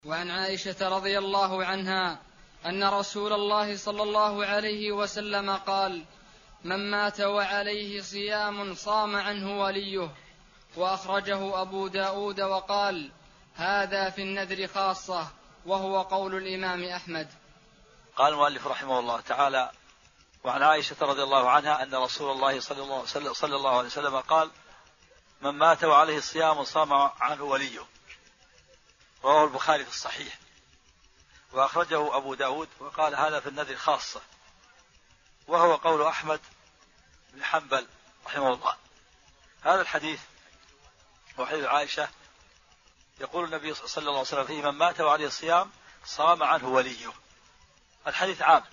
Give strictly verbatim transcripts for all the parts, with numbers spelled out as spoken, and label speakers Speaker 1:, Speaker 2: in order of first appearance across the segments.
Speaker 1: وعن عائشة رضي الله عنها أن رسول الله صلى الله عليه وسلم قال: من مات وعليه صيام صام عنه وليه. وأخرجه أبو داود وقال: هذا في النذر خاصة، وهو قول الإمام أحمد.
Speaker 2: قال المؤلف رحمه الله تعالى: وعن عائشة رضي الله عنها أن رسول الله صلى الله, صلى الله عليه وسلم قال: من مات وعليه صيام صام عنه وليه. رواه البخاري في الصحيح. وأخرجه أبو داود وقال: هذا في النذر خاصة، وهو قول أحمد بن حنبل رحمه الله. هذا الحديث وحديث عائشة يقول النبي صلى الله عليه وسلم فيه: من مات وعليه صيام صام عنه وليه. الحديث عام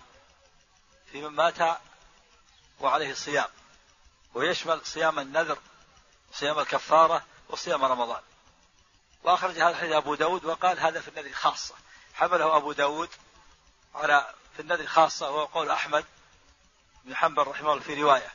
Speaker 2: في من مات وعليه صيام، ويشمل صيام النذر وصيام الكفارة وصيام رمضان. وأخرج هذا الحديث أبو داود وقال: هذا في النذر خاصة. حمله أبو داود على في النذر خاصة، وهو قول أحمد بن حنبل رحمه الله في رواية.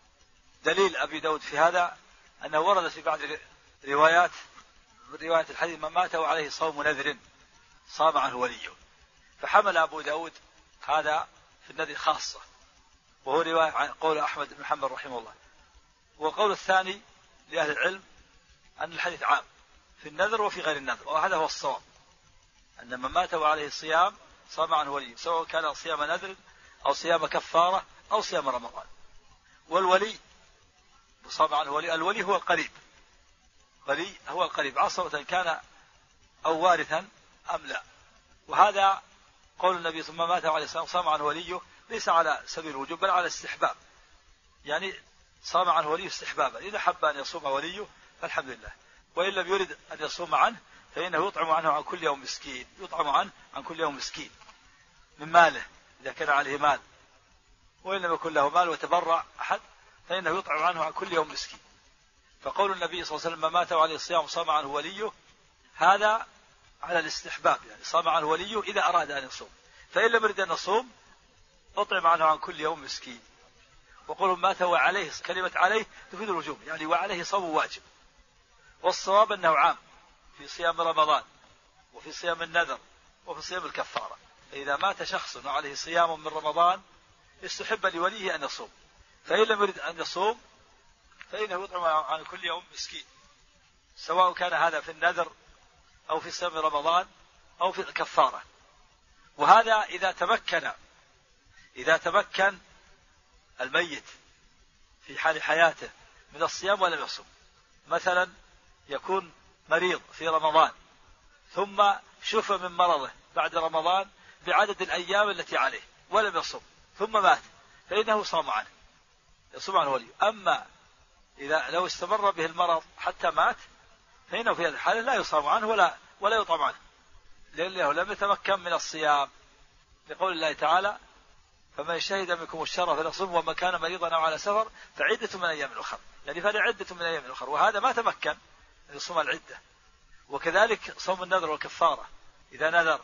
Speaker 2: دليل أبي داود في هذا أنه ورد في بعض روايات رواية الحديث: من مات وعليه صوم نذر صام عنه وليه. فحمل أبو داود هذا في النذر خاصة، وهو رواية عن قول أحمد بن حنبل رحمه الله. وقول الثاني لأهل العلم أن الحديث عام في النذر وفي غير النذر، وهذا هو الصواب، أن من مات وعليه صيام صام عنه وليه، سواء كان صيام نذر أو صيام كفارة أو صيام رمضان. والولي صام عنه ولي، الولي هو القريب، ولي هو القريب عصبة كان أو وارثا أم لا. وهذا قول النبي ثم مات وعليه صيام صام عنه وليه ليس على سبيل الوجوب بل على الاستحباب، يعني صام عنه وليه استحبابا. إذا حب أن يصوم وليه فالحمد لله، وإن لم يرد أن يصوم عنه فإنه يطعم عنه عن كل يوم مسكين، يطعم عنه عن كل يوم مسكين من ماله إذا كان عليه مال، وإن لم يكن له مال وتبرع أحد فإنه يطعم عنه عن كل يوم مسكين. فقول النبي صلى الله عليه وسلم: من مات وعليه الصيام صام عنه وليه، هذا على الاستحباب، يعني صام عنه وليه إذا أراد أن يصوم، فإن لم يرد أن يصوم أطعم عنه عن كل يوم مسكين. وقول مات وعليه، كلمة عليه تفيد الوجوب، يعني وعليه صوم واجب. والصواب أنه عام في صيام رمضان وفي صيام النذر وفي صيام الكفارة. فإذا مات شخص وعليه صيام من رمضان يستحب لوليه أن يصوم، فإن لم يرد أن يصوم فإنه يطعم عن كل يوم مسكين، سواء كان هذا في النذر أو في صيام رمضان أو في الكفارة. وهذا إذا تمكن إذا تمكن الميت في حال حياته من الصيام ولم يصوم. مثلا يكون مريض في رمضان ثم شفى من مرضه بعد رمضان بعدد الأيام التي عليه ولم يصوم ثم مات، فإنه صام عنه، يصوم عنه وليه. أما إذا لو استمر به المرض حتى مات فإنه في هذه الحالة لا يصام عنه ولا ولا يطعم عنه، لأنه لم يتمكن من الصيام، لقول الله تعالى: فمن شهد منكم الشهر فليصم، ومن كان مريضا أو على سفر فعدة من أيام أخرى، يعني فلعدة من أيام أخرى. وهذا ما تمكن أن يصوم العدة. وكذلك صوم النذر والكفارة، إذا نذر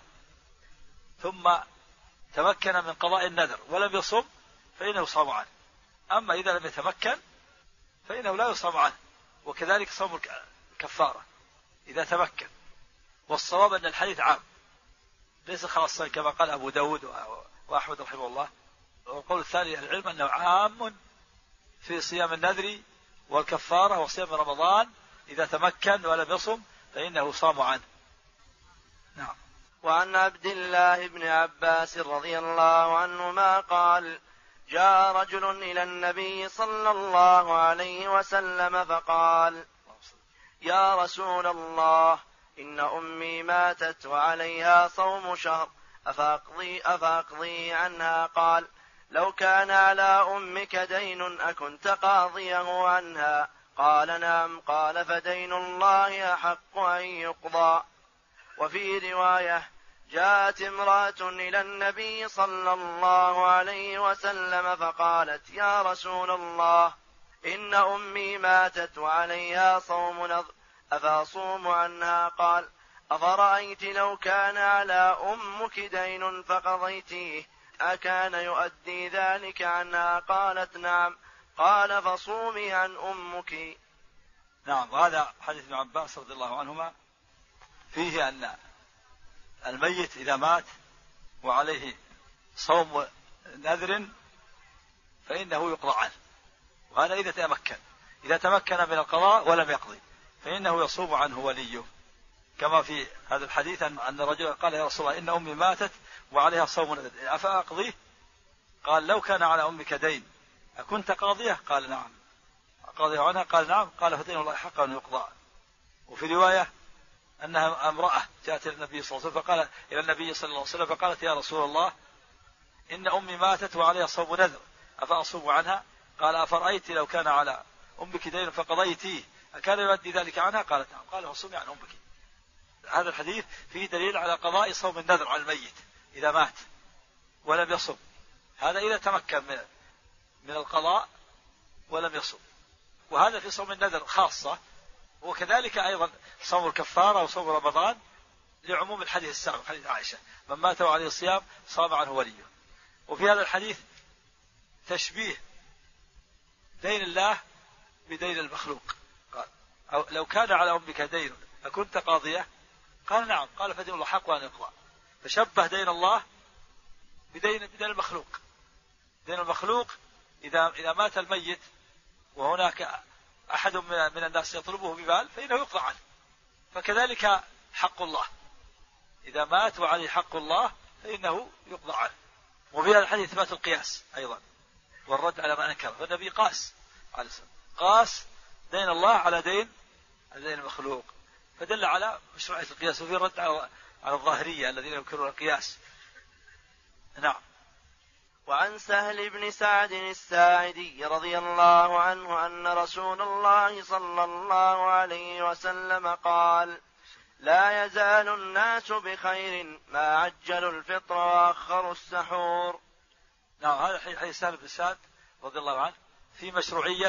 Speaker 2: ثم تمكن من قضاء النذر ولم يصوم فإنه يصام عنه، أما إذا لم يتمكن فإنه لا يصام عنه. وكذلك صوم الكفارة إذا تمكن. والصواب أن الحديث عام ليس خاصا كما قال أبو داود وأحمد رحمه الله. والقول الثاني العلم أنه عام في صيام النذر والكفارة وصيام رمضان، إذا تمكن ولم يصم فإنه صام عنه. نعم.
Speaker 3: وعن عبد الله بن عباس رضي الله عنهما قال: جاء رجل إلى النبي صلى الله عليه وسلم فقال: يا رسول الله، إن أمي ماتت وعليها صوم شهر، أفأقضي, أفأقضي عنها؟ قال: لو كان على أمك دين أكنت قاضيه عنها؟ قال: نعم. قال: فدين الله أحق أن يقضى. وفي رواية: جاءت امرأة إلى النبي صلى الله عليه وسلم فقالت: يا رسول الله، إن أمي ماتت وعليها صوم نذر، أفأصوم عنها؟ قال: أفرأيت لو كان على أمك دين فقضيتيه أكان يؤدي ذلك عنها؟ قالت: نعم. قال: فصومي عن أمك.
Speaker 2: نعم. هذا حديث ابن عباس رضي الله عنهما فيه أن الميت إذا مات وعليه صوم نذر فإنه يقضى عنه، وهذا إذا تمكن. إذا تمكن من القضاء ولم يقضي فإنه يصوم عنه وليه، كما في هذا الحديث أن رجل قال يا رسول الله إن أمي ماتت وعليها صوم نذر أفأقضيه؟ قال لو كان على أمك دين أكنت قاضيه؟ قال نعم. قاضيه عنها؟ قال نعم. قال فدين الله حق أن يقضى. وفي رواية أنها امرأة جاءت إلى النبي صلى الله عليه وسلم فقال إلى النبي صلى الله عليه وسلم فقالت يا رسول الله إن أمي ماتت وعليها صوم نذر أفأصوم عنها؟ قال أفرأيت لو كان على أمك دين فقضيتيه أكان يؤدي ذلك عنها؟ قالت نعم. قال فصومي عن أمك. هذا الحديث فيه دليل على قضاء صوم النذر على الميت إذا مات ولم يصم، هذا إذا تمكن من من القضاء ولم يصم. وهذا في صوم النذر خاصة، وكذلك أيضا صوم الكفارة وصوم رمضان لعموم الحديث السابق حديث عائشة من مات وعليه الصيام صام عنه وليه. وفي هذا الحديث تشبيه دين الله بدين المخلوق. قال أو لو كان على أمك دين أكنت قاضية؟ قال نعم. قال فدين الله حق وأن يقضى. فشبه دين الله بدين بدين المخلوق. دين المخلوق إذا إذا مات الميت وهناك أحد من الناس يطلبه بمال فإنه يقضى عنه، فكذلك حق الله إذا مات وعليه حق الله فإنه يقضى عنه. وفي هذا الحديث إثبات القياس أيضا والرد على ما أنكر، فالنبي قاس عليه السلام قاس دين الله على دين دين المخلوق، فدل على مشروعية القياس. وفي الرد على على الظاهرية الذين ينكرون القياس. نعم.
Speaker 3: وعن سهل بن سعد الساعدي رضي الله عنه أن رسول الله صلى الله عليه وسلم قال لا يزال الناس بخير ما عجلوا الفطر وأخروا السحور.
Speaker 2: نعم. هذا حديث سهل بن سعد رضي الله عنه في مشروعية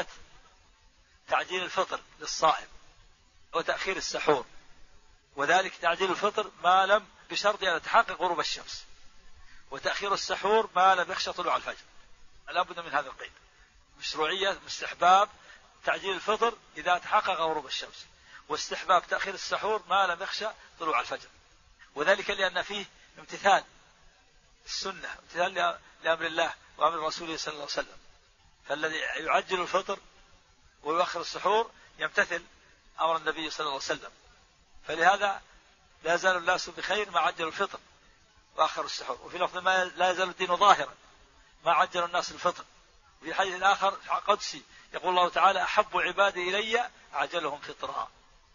Speaker 2: تعجيل الفطر للصائم وتأخير السحور، وذلك تعجيل الفطر ما لم بشرط أن يتحقق غروب الشمس، وتأخير السحور ما لم يخشى طلوع الفجر. لا بد من هذا القيد. مشروعية مستحباب تعجيل الفطر إذا تحقق غروب الشمس، واستحباب تأخير السحور ما لم يخشى طلوع الفجر، وذلك لأن فيه امتثال السنة، امتثال لأمر الله وأمر رسوله صلى الله عليه وسلم. فالذي يعجل الفطر ويؤخر السحور يمتثل أمر النبي صلى الله عليه وسلم، فلهذا لا يزال الناس بخير ما عجلوا الفطر وآخر السحور. وفي لفظ ما لا يزال الدين ظاهرا ما عجل الناس الفطر. وفي حديث آخر قدسي يقول الله تعالى أحب عبادي إلي عجلهم فطرا.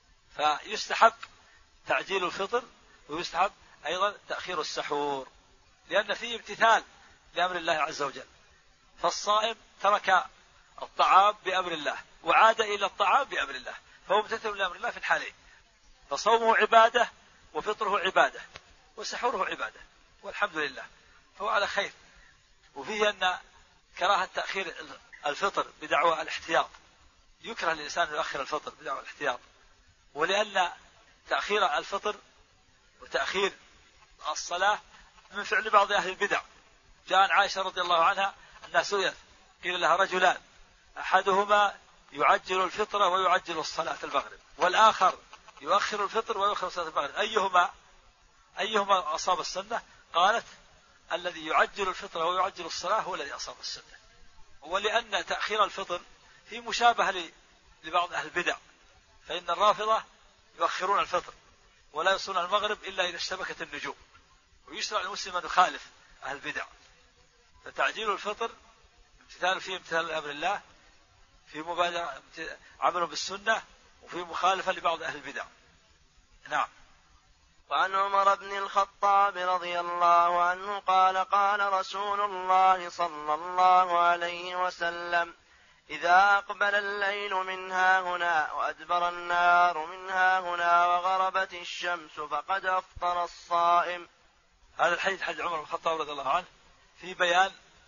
Speaker 2: فيستحب تعجيل الفطر ويستحب أيضا تأخير السحور، لأن فيه امتثال لأمر الله عز وجل. فالصائم ترك الطعام بأمر الله وعاد إلى الطعام بأمر الله، فهو امتثل لأمر الله في الحالين. فصومه عبادة وفطره عبادة وسحوره عبادة، والحمد لله فهو على خير. وفيه أن كراهة تأخير الفطر بدعوى الاحتياط، يكره للإنسان أن يؤخر الفطر بدعوى الاحتياط، ولأن تأخير الفطر وتأخير الصلاة من فعل بعض أهل البدع. جاء عن عائشة رضي الله عنها أنها سئلت قيل لها رجلان أحدهما يعجل الفطر ويعجل الصلاة المغرب، والآخر يؤخر الفطر ويؤخر صلاة المغرب، أيهما أيهما أصاب السنة؟ قالت الذي يعجل الفطر ويعجل الصلاة هو الذي أصاب السنة. ولأن تأخير الفطر في مشابهة لبعض أهل البدع، فإن الرافضة يؤخرون الفطر ولا يصلون المغرب إلا إذا اشتبكت النجوم، ويشرع المسلم أن يخالف أهل البدع. فتعجيل الفطر امتثال فيه امتثال لأمر الله، في مبادرة عمل بالسنة، وفي مخالفة لبعض أهل البدع. نعم.
Speaker 3: وعن عمر بن الخطاب رضي الله عنه قال قال رسول الله صلى الله عليه وسلم إذا أقبل الليل من ها هنا وأدبر النهار من ها هنا وغربت الشمس فقد أفطر الصائم.
Speaker 2: هذا الحديث حديث عمر بن الخطاب رضي الله عنه في بيان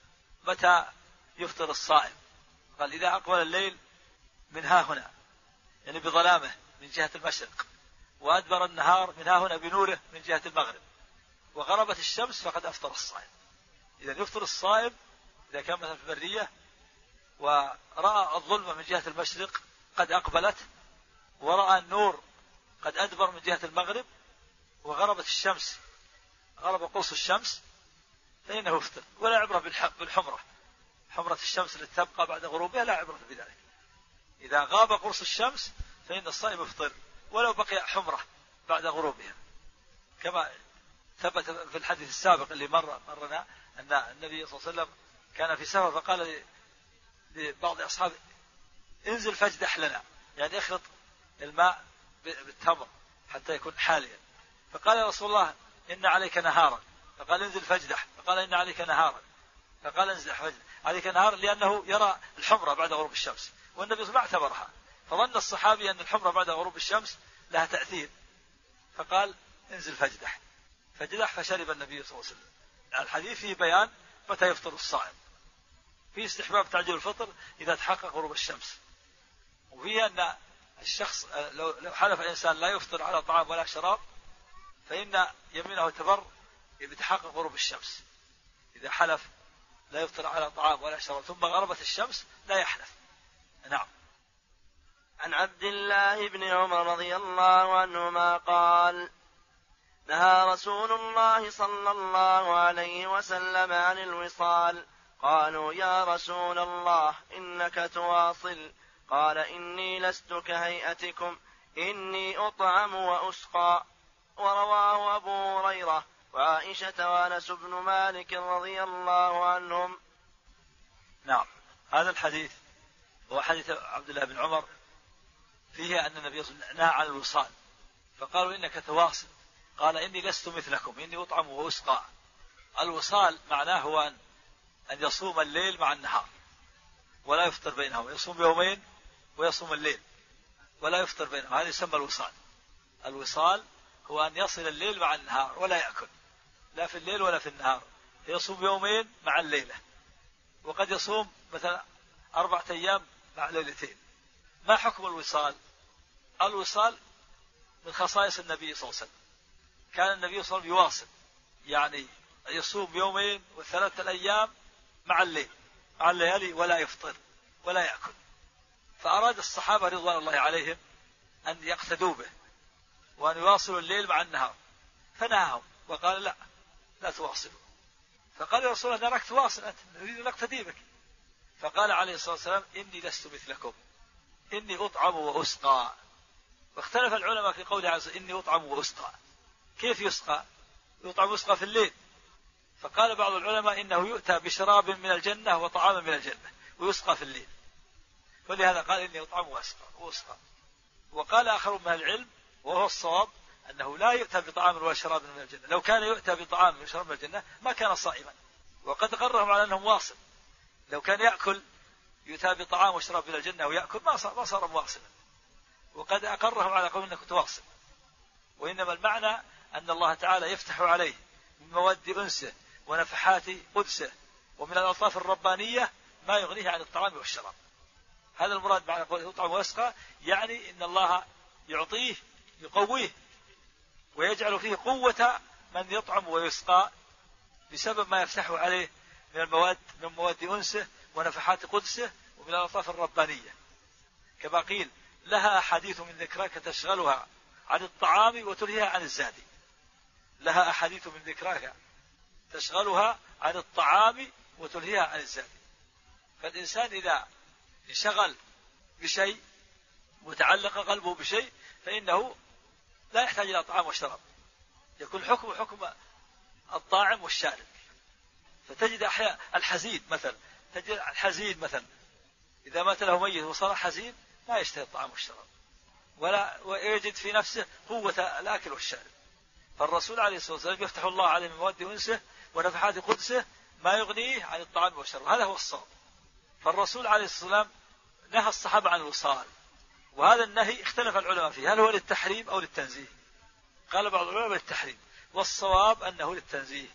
Speaker 2: متى يفطر الصائم. قال إذا أقبل الليل من ها هنا يعني بظلامه من جهة المشرق، وأدبر النهار من ها هنا بنوره من جهة المغرب، وغربت الشمس فقد أفطر الصائم. إذا يفطر الصائم إذا كان مثلا في البرية ورأى الظلمة من جهة المشرق قد أقبلت، ورأى النور قد أدبر من جهة المغرب، وغربت الشمس غرب قرص الشمس فإنه يفطر، ولا عبرة بالحمرة، حمرة الشمس التي تبقى بعد غروبها لا عبرة بذلك. إذا غاب قرص الشمس فإن الصائم يفطر ولو بقي حمرة بعد غروبها، كما ثبت في الحديث السابق اللي مر مرنا أن النبي صلى الله عليه وسلم كان في سفر فقال لبعض أصحابه انزل فاجدح لنا، يعني اخلط الماء بالتمر حتى يكون حاليا. فقال يا رسول الله إن عليك نهارا، فقال انزل فاجدح، فقال إن عليك نهارا، فقال انزل فاجدح عليك نهار، لأنه يرى الحمرة بعد غروب الشمس، والنبي صلى الله عليه وسلم ما اعتبرها، فظن الصحابي أن الحمرة بعد غروب الشمس لها تأثير، فقال انزل فاجدح، فجدح فشرب النبي صلى الله عليه وسلم. الحديث فيه بيان متى يفطر الصائم، في استحباب تعجيل الفطر إذا تحقق غروب الشمس، وفيه أن الشخص لو حلف الإنسان لا يفطر على طعام ولا شراب فإن يمينه تبر بتحقق غروب الشمس. إذا حلف لا يفطر على طعام ولا شراب ثم غربت الشمس لا يحلف. نعم.
Speaker 3: عن عبد الله بن عمر رضي الله عنهما قال نهى رسول الله صلى الله عليه وسلم عن الوصال. قالوا يا رسول الله إنك تواصل. قال إني لست كهيئتكم، إني أطعم وأسقى. ورواه أبو هريرة وعائشة وأنس بن مالك رضي الله عنهم.
Speaker 2: نعم. هذا الحديث هو حديث عبد الله بن عمر فيه أن النبي صلى الله عليه وسلم نهى عن الوصال، فقالوا إنك تواصل، قال إني لست مثلكم، إني أطعم وأسقى. الوصال معناه هو أن أن يصوم الليل مع النهار ولا يفطر بينهم، يصوم يومين ويصوم الليل ولا يفطر بينهم، هذا يسمى الوصال. الوصال هو أن يصل الليل مع النهار ولا يأكل لا في الليل ولا في النهار، يصوم يومين مع الليلة، وقد يصوم مثلا أربعة أيام مع ليلتين. ما حكم الوصال؟ الوصال من خصائص النبي صلى الله عليه وسلم، كان النبي صلى الله عليه وسلم يواصل، يعني يصوم يومين وثلاثة الأيام مع الليل مع الليالي ولا يفطر ولا يأكل، فأراد الصحابة رضوان الله عليهم أن يقتدوا به وأن يواصلوا الليل مع النهار، فنهاهم وقال لا لا تواصلوا. فقال يا رسول الله نراك تواصل، أنت نريد أن نقتدي بك. فقال عليه الصلاة والسلام إني لست مثلكم، إني أطعم وأسقى. واختلف العلماء في قوله عز وجل إني أطعم وأسقى، كيف يسقى؟ يطعم ويسقى في الليل. فقال بعض العلماء إنه يؤتى بشراب من الجنة وطعام من الجنة ويسقى في الليل، ولهذا قال إني أطعم وأسقى. وقال آخر من العلم وهو الصواب أنه لا يؤتى بطعام وشراب من الجنة، لو كان يؤتى بطعام وشراب من الجنة ما كان صائما، وقد قررهم على أنهم واصل، لو كان يأكل يؤتى بطعام وشراب من الجنة ويأكل ما صار, ما صار مواصلا، وقد أقرهم على قول أنك تواصل. وإنما المعنى أن الله تعالى يفتح عليه من مواد أنسه ونفحات قدسه ومن الألطاف الربانية ما يغنيه عن الطعام والشراب. هذا المراد معنى قوله يطعم ويسقى، يعني إن الله يعطيه يقويه ويجعل فيه قوة من يطعم ويسقى بسبب ما يفتحه عليه من المواد من مواد أنسه ونفحات قدسه ومن الألطاف الربانية، كما قيل لها أحاديث من ذكراك تشغلها عن الطعام وتلهيها عن الزاد. لها أحاديث من ذكراك تشغلها عن الطعام وتلهيها عن الزاد. فالإنسان إذا انشغل بشيء وتعلق قلبه بشيء فإنه لا يحتاج إلى طعام وشراب، يكون حكم حكم الطاعم والشارب. فتجد أحيانا الحزين مثلا، تجد الحزين مثلا إذا مات له ميت وصار حزين ما يشتهي الطعام والشراب ولا ويجد في نفسه قوة الأكل والشارب. فالرسول عليه الصلاة والسلام يفتح الله عليه من مواد أنسه ونفحات قدسه ما يغنيه عن الطعام والشراب، هذا هو الصواب. فالرسول عليه الصلاة والسلام نهى الصحابة عن الوصال، وهذا النهي اختلف العلماء فيه هل هو للتحريم أو للتنزيه. قال بعض العلماء للتحريم، والصواب أنه للتنزيه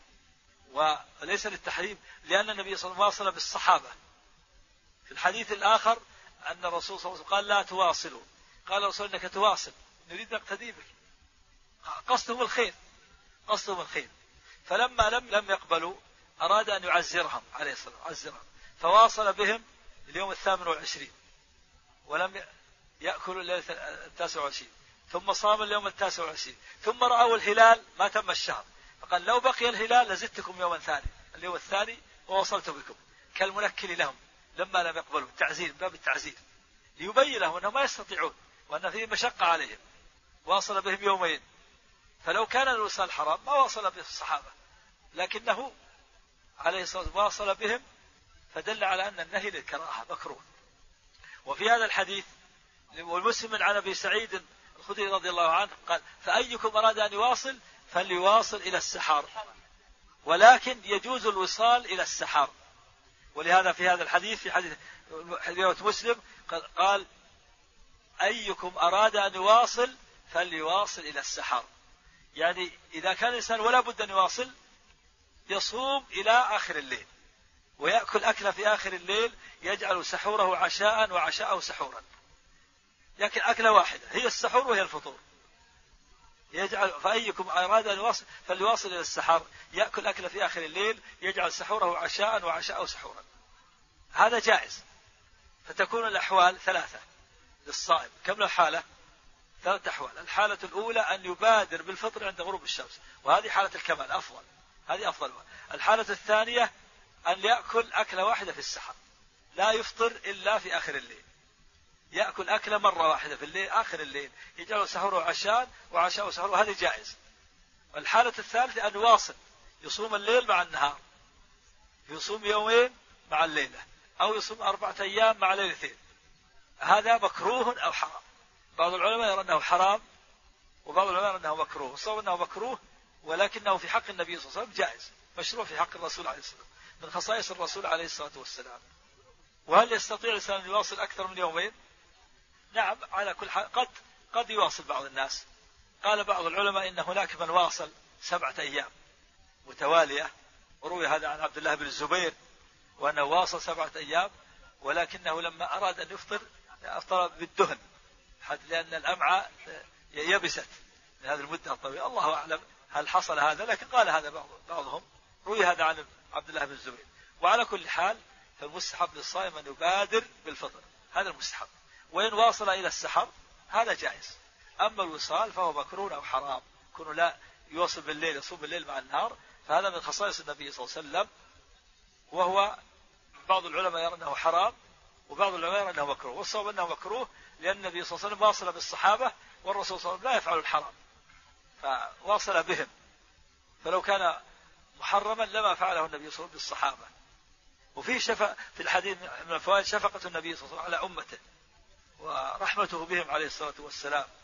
Speaker 2: وليس للتحريم، لأن النبي صلى الله عليه وسلم واصل بالصحابة. في الحديث الآخر أن الرسول صلى الله عليه وسلم قال لا تواصلوا، قال الرسول إنك تواصل نريد نقتدي بك، قصدهم الخير قصدهم الخير. فلما لم لم يقبلوا أراد أن يعزرهم عليه الصلاة والسلام، فواصل بهم اليوم الثامن والعشرين ولم يأكلوا الليلة التاسع والعشرين، ثم صام اليوم التاسع والعشرين، ثم رأوا الهلال ما تم الشهر، فقال لو بقي الهلال لزدتكم يوما ثاني، اليوم الثاني ووصلت بكم، كالمنكل لهم لما لم يقبلوا، التعزير، باب التعزير، ليبين لهم أنهم ما يستطيعون وأن فيه مشقة عليهم. واصل بهم يومين، فلو كان الوصال حرام ما واصل به الصحابة، لكنه عليه الصلاة والسلام واصل بهم، فدل على أن النهي للكراهة مكروه. وفي هذا الحديث والمسلم عن أبي سعيد الخدري رضي الله عنه قال: فأيكم أراد أن يواصل فليواصل إلى السحر، ولكن يجوز الوصال إلى السحر. ولهذا في هذا الحديث في حديث حديث مسلم قال: أيكم أراد أن يواصل فليواصل إلى السحر، يعني إذا كان الإنسان ولا بد أن يواصل يصوم إلى آخر الليل ويأكل أكل في آخر الليل، يجعل سحوره عشاء وعشاءه سحورا، يأكل أكلة واحدة هي السحور وهي الفطور، يجعل فأيكم أراد أن يواصل فليواصل إلى السحر، يأكل أكل في آخر الليل، يجعل سحوره عشاء وعشاءه سحورا. هذا جائز. فتكون الأحوال ثلاثة للصائم. كم له حالة؟ ثلاث أحوال. الحالة الأولى أن يبادر بالفطر عند غروب الشمس، وهذه حالة الكمال أفضل، هذه أفضل. الحالة الثانية أن يأكل أكلة واحدة في السحر، لا يفطر إلا في آخر الليل، يأكل أكلة مرة واحدة في الليل آخر الليل، يجعل سحوره عشاء وعشاءه سحور، وهذه جائز. والحالة الثالثة أن يواصل، يصوم الليل مع النهار، يصوم يومين مع الليلة، أو يصوم أربعة أيام مع ليلتين. هذا مكروه أو حرام. بعض العلماء يرى أنه حرام، وبعض العلماء يرى أنه مكروه. الصواب أنه مكروه، ولكنه في حق النبي صلى الله عليه وسلم جائز، مشروع في حق الرسول عليه الصلاة والسلام، من خصائص الرسول عليه الصلاة والسلام. وهل يستطيع الإنسان أن يواصل أكثر من يومين؟ نعم، على كل حال قد قد يواصل بعض الناس. قال بعض العلماء إن هناك من واصل سبعة أيام متوالية، وروي هذا عن عبد الله بن الزبير وأنه واصل سبعة أيام، ولكنه لما أراد أن يفطر أفطر بالدهن، لأن الأمعاء يبست من هذه المدة الطويلة. الله أعلم هل حصل هذا، لكن قال هذا بعضهم، روي هذا عن عبد الله بن الزبير. وعلى كل حال فالمستحب للصائم أن يبادر بالفطر، هذا المستحب. وإن واصل إلى السحر هذا جائز. أما الوصال فهو مكروه أو حرام، كونه لا يواصل بالليل، يصوم بالليل مع النهار، فهذا من خصائص النبي صلى الله عليه وسلم، وهو بعض العلماء يرى أنه حرام، وبعض العلماء يرى أنه مكروه. والصواب أنه مكروه، لأن النبي صلى الله عليه وسلم واصل بالصحابة، والرسول صلى الله عليه وسلم لا يفعل الحرام، فواصل بهم. فلو كان محرما لما فعله النبي صلى الله عليه وسلم بالصحابة. وفيه شفق في الحديث من الفوائد شفقة النبي صلى الله عليه وسلم على أمته ورحمته بهم عليه الصلاة والسلام،